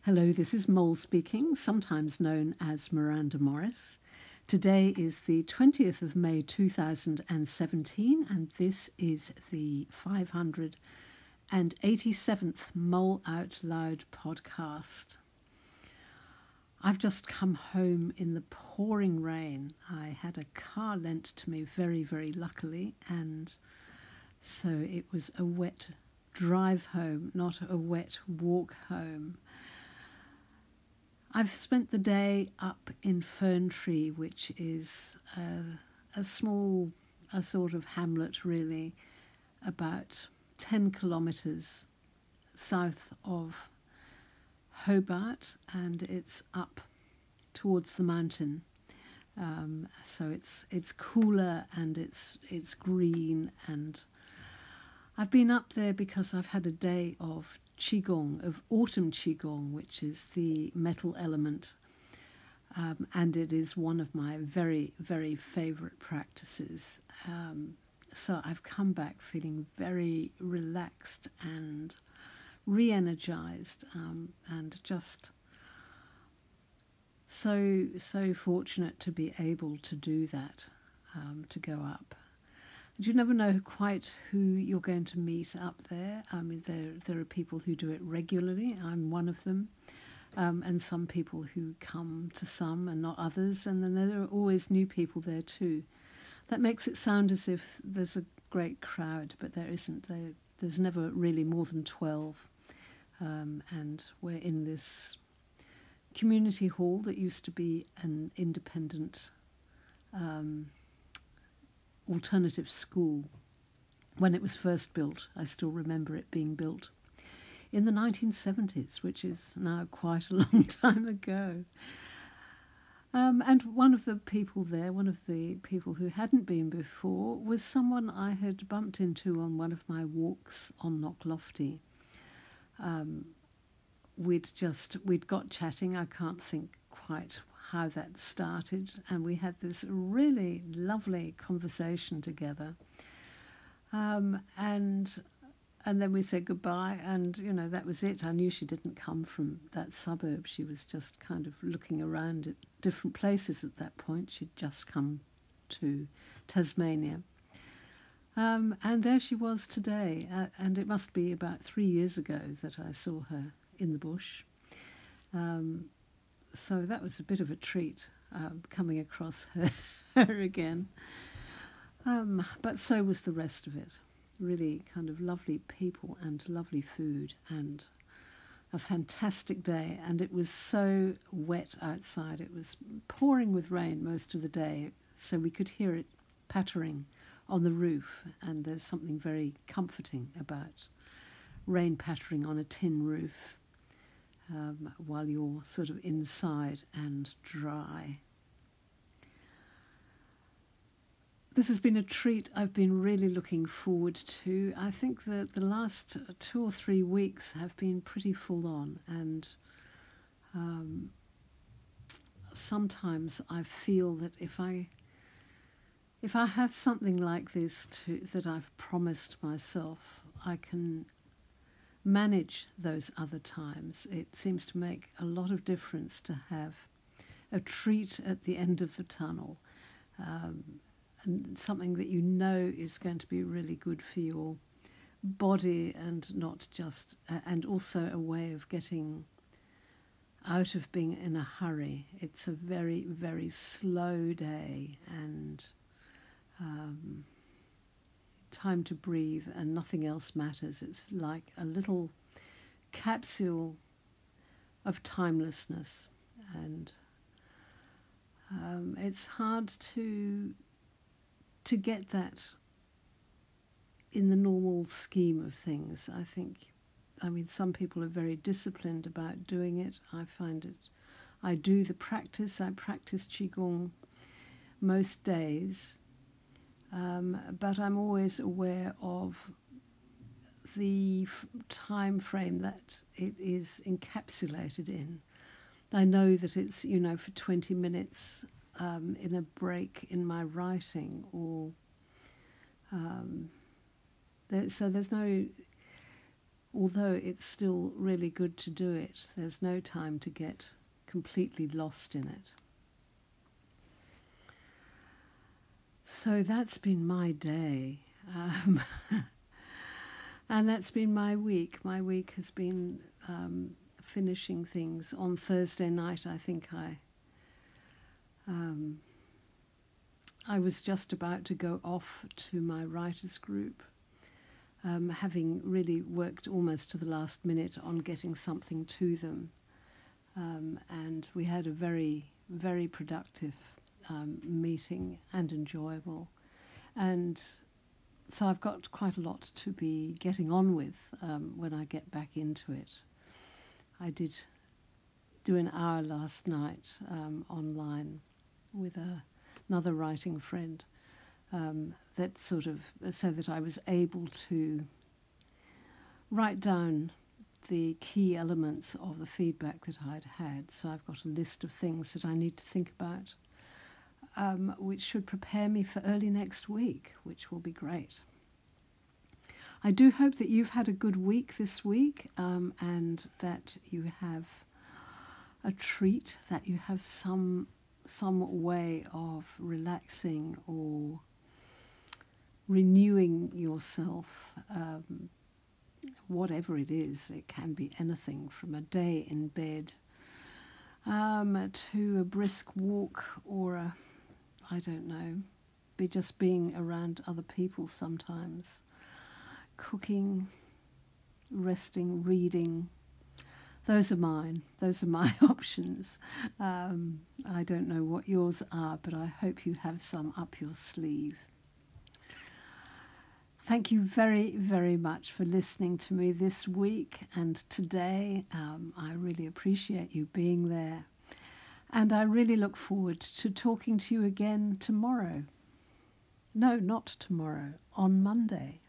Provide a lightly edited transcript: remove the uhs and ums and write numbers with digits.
Hello, this is Mole speaking, sometimes known as Miranda Morris. Today is the 20th of May 2017, and this is the 587th Mole Out Loud podcast. I've just come home in the pouring rain. I had a car lent to me very, very luckily, and so it was a wet drive home, not a wet walk home. I've spent the day up in Ferntree, which is a sort of hamlet really, about 10 kilometres south of Hobart, and it's up towards the mountain. So it's cooler and it's green, and I've been up there because I've had a day of Qigong, of autumn Qigong, which is the metal element, and it is one of my very, very favourite practices. So I've come back feeling very relaxed and re-energized, and just so fortunate to be able to do that, to go up. You never know quite who you're going to meet up there. I mean, there are people who do it regularly. I'm one of them. And some people who come to some and not others. And then there are always new people there too. That makes it sound as if there's a great crowd, but there isn't. There's never really more than 12. And we're in this community hall that used to be an independent alternative school. When it was first built, I still remember it being built in the 1970s, which is now quite a long time ago. And one of the people there, one of the people who hadn't been before, was someone I had bumped into on one of my walks on Knocklofty. We'd got chatting. I can't think quite how that started, and we had this really lovely conversation together, and then we said goodbye, and that was it. I knew she didn't come from that suburb. She was just kind of looking around at different places at that point. She'd just come to Tasmania, and there she was today, and it must be about 3 years ago that I saw her in the bush. So that was a bit of a treat, coming across her again. But so was the rest of it. Really kind of lovely people and lovely food and a fantastic day. And it was so wet outside. It was pouring with rain most of the day, so we could hear it pattering on the roof. And there's something very comforting about rain pattering on a tin roof. While you're sort of inside and dry. This has been a treat I've been really looking forward to. I think that the last 2 or 3 weeks have been pretty full on, and sometimes I feel that if I have something like this that I've promised myself, I can manage those other times. It seems to make a lot of difference to have a treat at the end of the tunnel, and something that is going to be really good for your body, and not just, and also a way of getting out of being in a hurry. It's a very, very slow day, and time to breathe, and nothing else matters. It's like a little capsule of timelessness, and it's hard to get that in the normal scheme of things. I mean, some people are very disciplined about doing it. I find it. I do the practice. I practice Qigong most days. But I'm always aware of the time frame that it is encapsulated in. I know that it's, for 20 minutes in a break in my writing, or so there's no although it's still really good to do it, there's no time to get completely lost in it. So that's been my day. And that's been my week. My week has been finishing things. On Thursday night, I think I was just about to go off to my writers' group, having really worked almost to the last minute on getting something to them. And we had a very, very productive meeting and enjoyable. And so I've got quite a lot to be getting on with when I get back into it. I did do an hour last night online with another writing friend, that sort of, so that I was able to write down the key elements of the feedback that I'd had. So I've got a list of things that I need to think about, which should prepare me for early next week, which will be great. I do hope that you've had a good week this week, and that you have a treat, that you have some way of relaxing or renewing yourself, whatever it is. It can be anything from a day in bed to a brisk walk, or I don't know, just being around other people sometimes, cooking, resting, reading. Those are mine. Those are my options. I don't know what yours are, but I hope you have some up your sleeve. Thank you very, very much for listening to me this week and today. I really appreciate you being there. And I really look forward to talking to you again tomorrow. No, not tomorrow, on Monday.